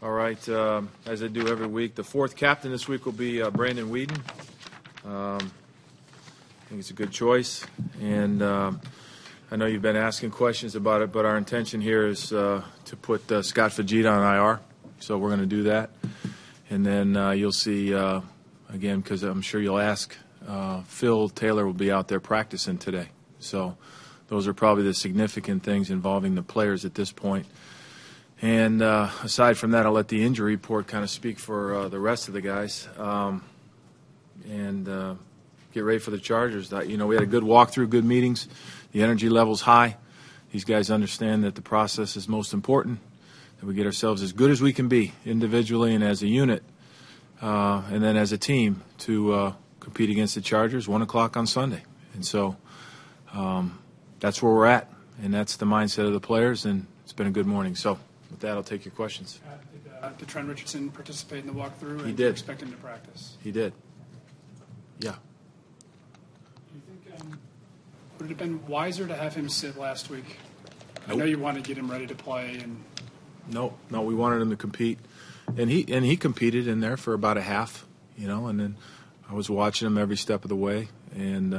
All right, as I do every week, the fourth captain this week will be Brandon Whedon. I think it's a good choice, and I know you've been asking questions about it, but our intention here is to put Scott Fujita on IR, so we're going to do that. And then you'll see, again, because I'm sure you'll ask, Phil Taylor will be out there practicing today. So those are probably the significant things involving the players at this point. And aside from that, I'll let the injury report kind of speak for the rest of the guys. And get ready for the Chargers. We had a good walkthrough, good meetings. The energy level's high. These guys understand that the process is most important, that we get ourselves as good as we can be individually and as a unit, and then as a team to compete against the Chargers 1 o'clock on Sunday. And so that's where we're at, and that's the mindset of the players, and it's been a good morning. So with that, I'll take your questions. Did Trent Richardson participate in the walkthrough? He did. Expect him to practice? He did. Yeah. Do you think would it have been wiser to have him sit last week? Nope. I know you wanted to get him ready to play, and No, we wanted him to compete, and he competed in there for about a half, and then I was watching him every step of the way, and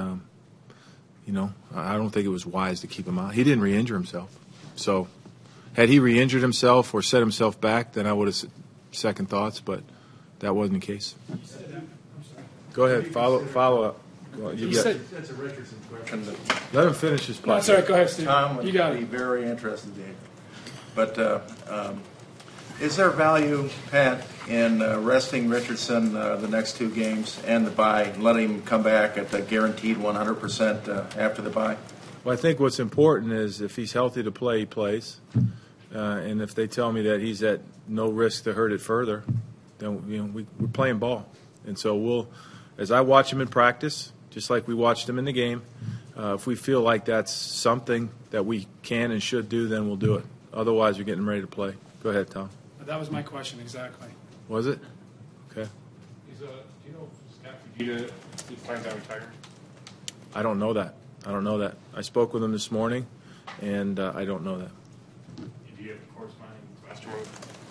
I don't think it was wise to keep him out. He didn't re-injure himself, so had he re-injured himself or set himself back, then I would have second thoughts, but that wasn't the case. Go ahead, follow up. That's a Richardson question. Let him finish his part. that's all right. Go ahead, Steve. Tom would You got be it. very interested in. But is there value, Pat, in resting Richardson the next two games and the bye, letting him come back at the guaranteed 100% after the bye? Well, I think what's important is if he's healthy to play, he plays. And if they tell me that he's at no risk to hurt it further, then we're playing ball. And so we'll, as I watch him in practice, just like we watched him in the game, if we feel like that's something that we can and should do, then we'll do it. Otherwise, we're getting ready to play. Go ahead, Tom. That was my question exactly. Was it? Okay. Do you know if Scott Fujita he plans on retiring? I don't know that. I spoke with him this morning, and I don't know that. Do you have the corresponding question?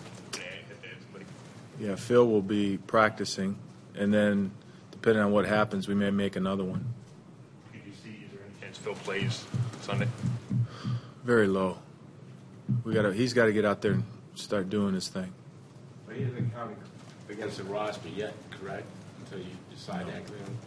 Yeah, Phil will be practicing, and then depending on what happens, we may make another one. Did you see? Is there any chance Phil plays Sunday? Very low. He's got to get out there and start doing his thing. But he hasn't counted against the roster yet, correct? Until you decide to activate him.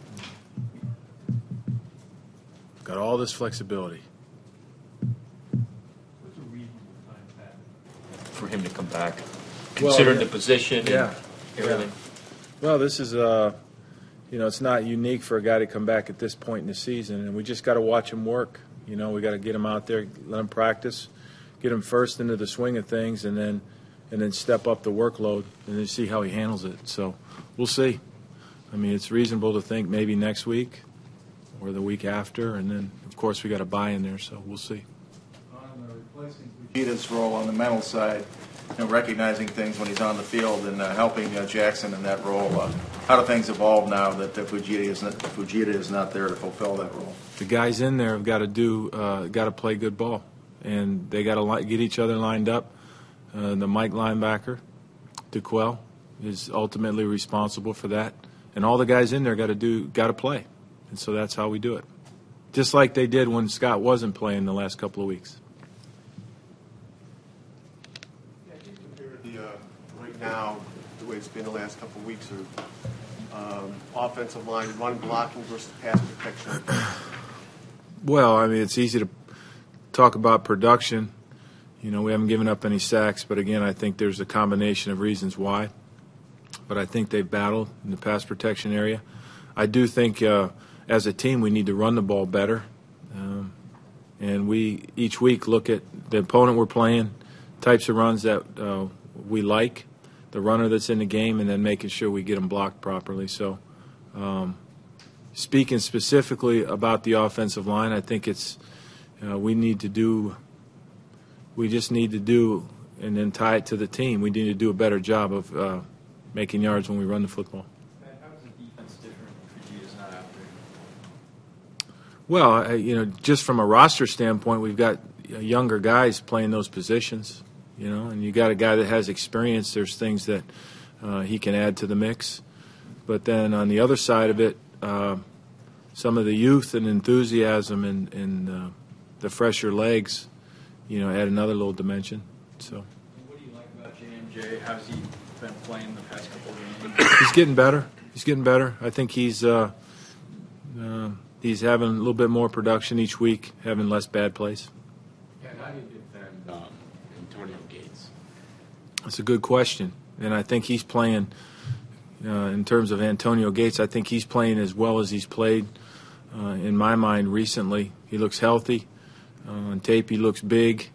Got all this flexibility. What's a reasonable time, Pat? For him to come back, considering the position and everything. Well, this is it's not unique for a guy to come back at this point in the season, and we just got to watch him work. We got to get him out there, let him practice, get him first into the swing of things, and then step up the workload and then see how he handles it. So we'll see. I mean, it's reasonable to think maybe next week or the week after, and then of course we got a bye in there, so we'll see. On replacing Fujita's role on the mental side, recognizing things when he's on the field and helping Jackson in that role, how do things evolve now that Fujita is not there to fulfill that role? The guys in there have got to play good ball, and they got to get each other lined up. The Mike linebacker, DeQuell, is ultimately responsible for that, and all the guys in there got to play, and so that's how we do it. Just like they did when Scott wasn't playing the last couple of weeks. Right now, the way it's been the last couple of weeks, or offensive line run blocking versus pass protection? Well, I mean, it's easy to talk about production. We haven't given up any sacks, but again, I think there's a combination of reasons why. But I think they've battled in the pass protection area. I do think as a team we need to run the ball better. And we each week look at the opponent we're playing, types of runs that we like, the runner that's in the game, and then making sure we get them blocked properly. So speaking specifically about the offensive line, I think it's we just need to do, and then tie it to the team, we need to do a better job of making yards when we run the football. How is the defense different when Fujita's not out there? Well, just from a roster standpoint, we've got younger guys playing those positions, you know, and you got a guy that has experience. There's things that he can add to the mix. But then on the other side of it, some of the youth and enthusiasm and the fresher legs, you know, add another little dimension. So what do you like about JMJ? How's he been playing the past couple of games? he's getting better. He's getting better. I think he's having a little bit more production each week, having less bad plays. Yeah, how do you defend Antonio Gates? That's a good question, and I think he's playing. In terms of Antonio Gates, I think he's playing as well as he's played in my mind recently. He looks healthy. On tape, he looks big.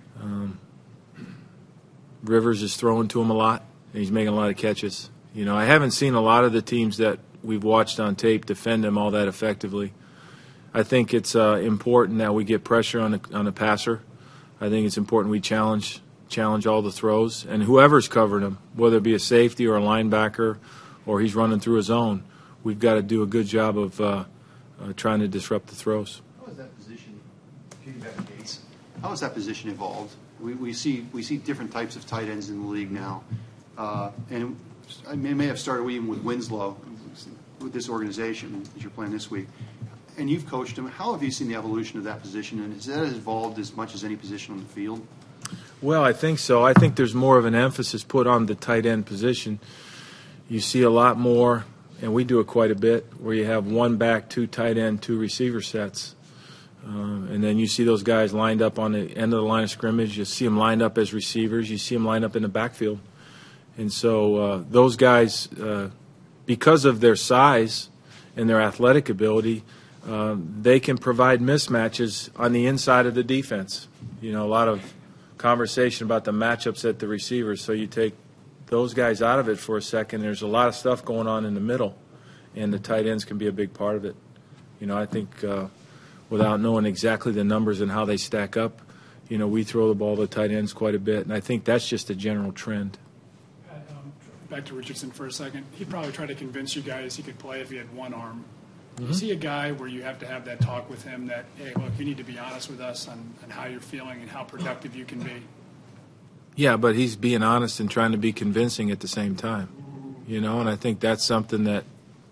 Rivers is throwing to him a lot, and he's making a lot of catches. You know, I haven't seen a lot of the teams that we've watched on tape defend him all that effectively. I think it's important that we get pressure on the passer. I think it's important we challenge all the throws, and whoever's covering him, whether it be a safety or a linebacker or he's running through his own, we've got to do a good job of trying to disrupt the throws. How has that position, Gates, how has that position evolved? We see different types of tight ends in the league now, and I may have started even with Winslow with this organization that you're playing this week. And you've coached him. How have you seen the evolution of that position, and has that evolved as much as any position on the field? Well, I think so. I think there's more of an emphasis put on the tight end position. You see a lot more, and we do it quite a bit, where you have one back, two tight end, two receiver sets. And then you see those guys lined up on the end of the line of scrimmage. You see them lined up as receivers. You see them lined up in the backfield. And so those guys, because of their size and their athletic ability, they can provide mismatches on the inside of the defense. You know, a lot of conversation about the matchups at the receivers. So you take those guys out of it for a second. There's a lot of stuff going on in the middle, and the tight ends can be a big part of it. You know, I think without knowing exactly the numbers and how they stack up, you know, we throw the ball to tight ends quite a bit, and I think that's just a general trend. Back to Richardson for a second. He'd probably try to convince you guys he could play if he had one arm. You see a guy where you have to have that talk with him that, hey, look, you need to be honest with us on how you're feeling and how productive you can be. Yeah, but he's being honest and trying to be convincing at the same time, you know, and I think that's something that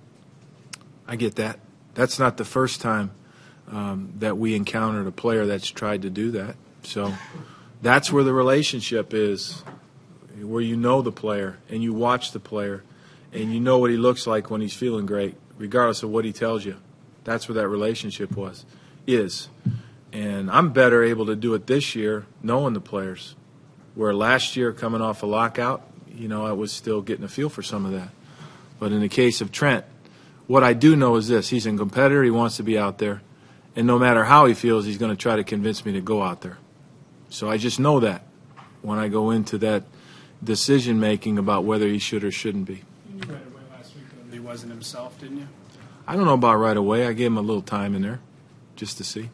I get that. That's not the first time that we encountered a player that's tried to do that. So that's where the relationship is, where you know the player and you watch the player and you know what he looks like when he's feeling great, regardless of what he tells you. That's where that relationship is. And I'm better able to do it this year knowing the players, where last year coming off a lockout, you know, I was still getting a feel for some of that. But in the case of Trent, what I do know is this: he's a competitor, he wants to be out there, and no matter how he feels, he's going to try to convince me to go out there. So I just know that when I go into that decision-making about whether he should or shouldn't be. You knew right away last week that he wasn't himself, didn't you? I don't know about right away. I gave him a little time in there just to see.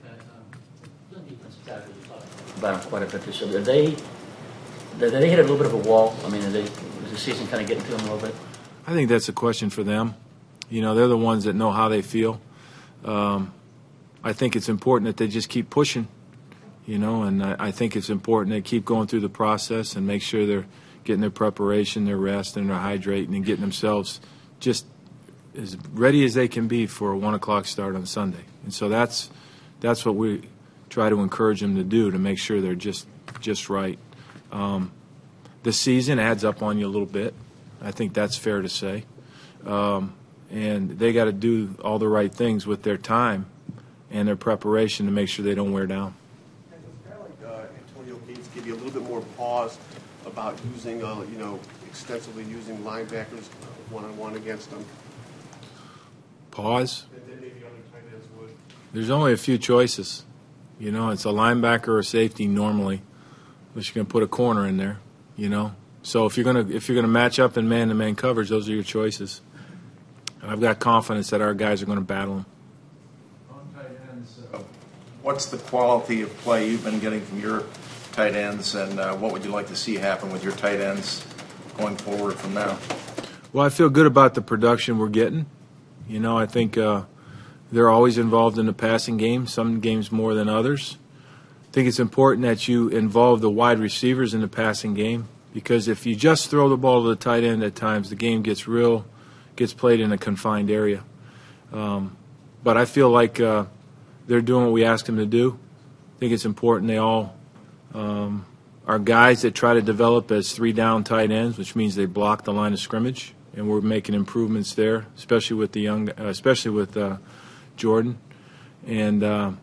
About him quite a bit this year. Did they hit a little bit of a wall? I mean, is the season kind of getting to them a little bit? I think that's a question for them. You know, they're the ones that know how they feel. I think it's important that they just keep pushing, you know, and I think it's important they keep going through the process and make sure they're getting their preparation, their rest, and their hydrating and getting themselves just as ready as they can be for a 1 o'clock start on Sunday. And so that's what we try to encourage them to do, to make sure they're just right. The season adds up on you a little bit. I think that's fair to say. And they got to do all the right things with their time and their preparation to make sure they don't wear down. And does a guy like Antonio Gates give you a little bit more pause about using, extensively using linebackers one-on-one against them? Pause? That maybe other tight ends would. There's only a few choices. You know, it's a linebacker or a safety normally, unless you're going to put a corner in there, you know. So if you're gonna match up in man-to-man coverage, those are your choices. And I've got confidence that our guys are going to battle them. What's the quality of play you've been getting from your tight ends, and what would you like to see happen with your tight ends going forward from now? Well, I feel good about the production we're getting. You know, I think they're always involved in the passing game, some games more than others. think it's important that you involve the wide receivers in the passing game, because if you just throw the ball to the tight end at times, the game gets played in a confined area. But I feel like they're doing what we asked them to do. I think it's important they all are guys that try to develop as 3-down tight ends, which means they block the line of scrimmage, and we're making improvements there, especially with Jordan. And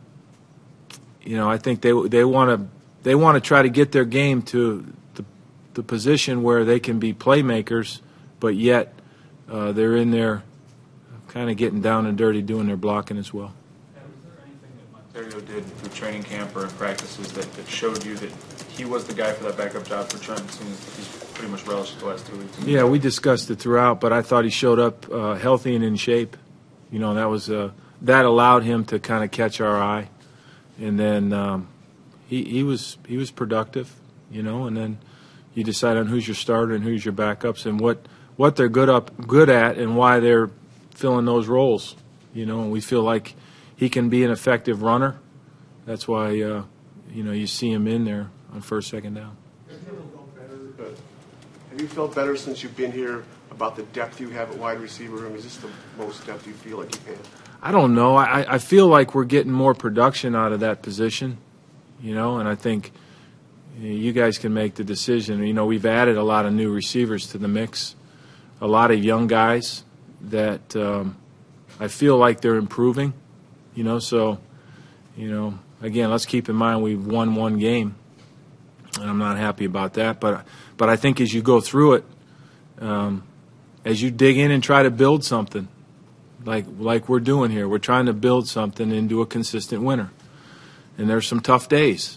I think they want to try to get their game to the position where they can be playmakers, but yet they're in there kind of getting down and dirty doing their blocking as well. Was there anything that Monterio did through training camp or in practices that showed you that he was the guy for that backup job for Trent, since he's pretty much relished the last 2 weeks? Yeah, we discussed it throughout, but I thought he showed up healthy and in shape. That allowed him to kind of catch our eye, and then he was productive, and then you decide on who's your starter and who's your backups and what they're good at and why they're filling those roles, and we feel like he can be an effective runner. That's why you see him in there on first, second down. Have you felt better since you've been here about the depth you have at wide receiver? I mean, is this the most depth you feel like you've had? I don't know. I feel like we're getting more production out of that position, and I think you guys can make the decision. We've added a lot of new receivers to the mix, a lot of young guys that I feel like they're improving, so, again, let's keep in mind we've won one game, and I'm not happy about that. But I think as you go through it, as you dig in and try to build something, like we're doing here, we're trying to build something into a consistent winner. And there's some tough days.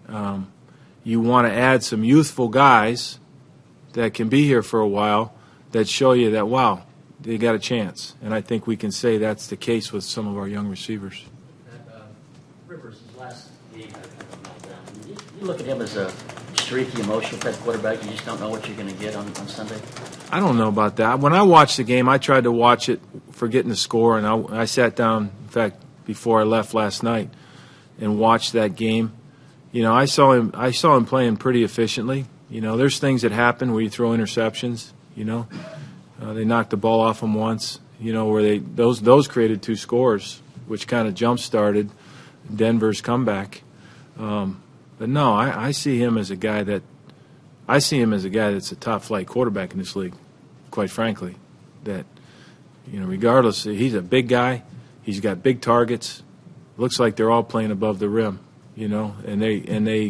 You want to add some youthful guys that can be here for a while that show you that, wow, they got a chance. And I think we can say that's the case with some of our young receivers. Rivers, his last game had kind of a meltdown. You look at him as a streaky, emotional type quarterback. You just don't know what you're going to get on Sunday. I don't know about that. When I watched the game, I tried to watch it, forgetting the score, and I sat down, in fact, before I left last night, and watched that game. I saw him playing pretty efficiently. There's things that happen where you throw interceptions. They knocked the ball off him once. Where those created 2 scores, which kind of jump started Denver's comeback. But no, I see him as a guy that's a top flight quarterback in this league. Quite frankly, that regardless, he's a big guy. He's got big targets. Looks like they're all playing above the rim. And they're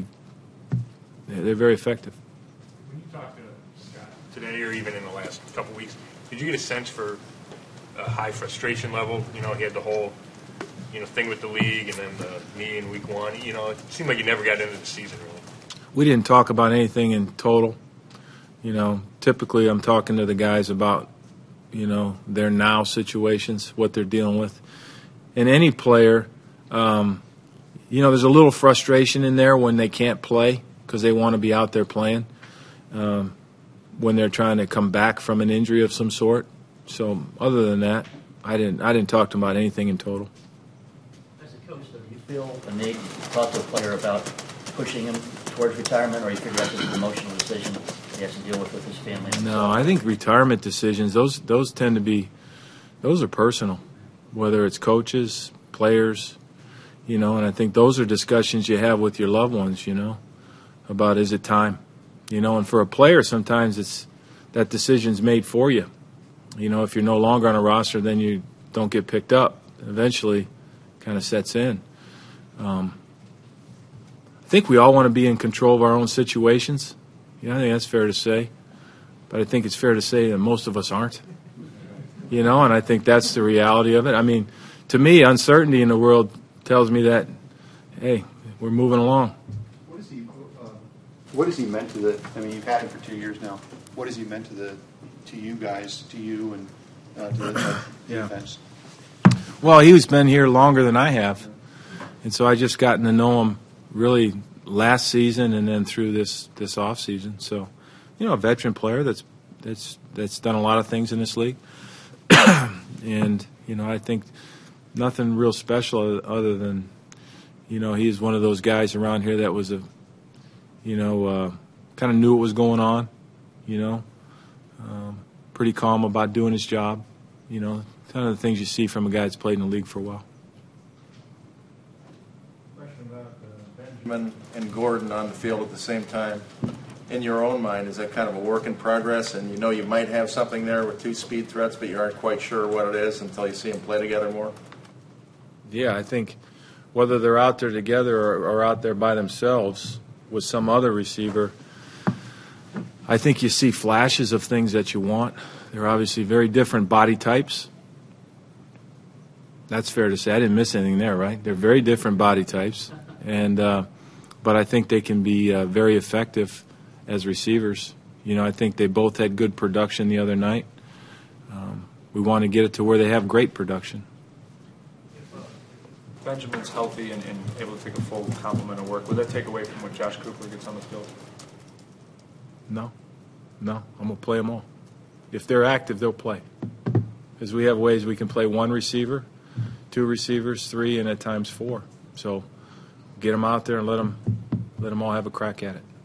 very effective. When you talk to Scott today or even in the last couple weeks, did you get a sense for a high frustration level? He had the whole thing with the league and then the knee in week 1. It seemed like you never got into the season really. We didn't talk about anything in total. Typically I'm talking to the guys about, their now situations, what they're dealing with. And any player, there's a little frustration in there when they can't play because they want to be out there playing, when they're trying to come back from an injury of some sort. So other than that, I didn't talk to them about anything in total. As a coach, do you feel a need to talk to a player about pushing him towards retirement, or you figure that's just an emotional decision he has to deal with his family? No, I think retirement decisions, those tend to be, those are personal, whether it's coaches, players, and I think those are discussions you have with your loved ones, about is it time? And for a player, sometimes it's that decision's made for you. If you're no longer on a roster, then you don't get picked up. Eventually, kind of sets in. I think we all want to be in control of our own situations. I think that's fair to say. But I think it's fair to say that most of us aren't. And I think that's the reality of it. I mean, to me, uncertainty in the world tells me that, hey, we're moving along. What has he meant to the? I mean, you've had him for 2 years now. What has he meant to you guys, to you, and to the defense? Well, he's been here longer than I have, and so I just gotten to know him really last season and then through this off season. So, a veteran player that's done a lot of things in this league, and I think nothing real special other than You know, he's one of those guys around here that was kind of knew what was going on, pretty calm about doing his job, kind of the things you see from a guy that's played in the league for a while. Question about Benjamin and Gordon on the field at the same time. In your own mind, is that kind of a work in progress, and you might have something there with two speed threats, but you aren't quite sure what it is until you see them play together more? Yeah, I think whether they're out there together or out there by themselves with some other receiver, I think you see flashes of things that you want. They're obviously very different body types. That's fair to say. I didn't miss anything there, right? They're very different body types, but I think they can be very effective as receivers. I think they both had good production the other night. We want to get it to where they have great production. Benjamin's healthy and able to take a full complement of work, would that take away from what Josh Cooper gets on the field? No. I'm going to play them all. If they're active, they'll play. Because we have ways we can play one receiver, two receivers, three, and at times four. So get them out there and let them all have a crack at it.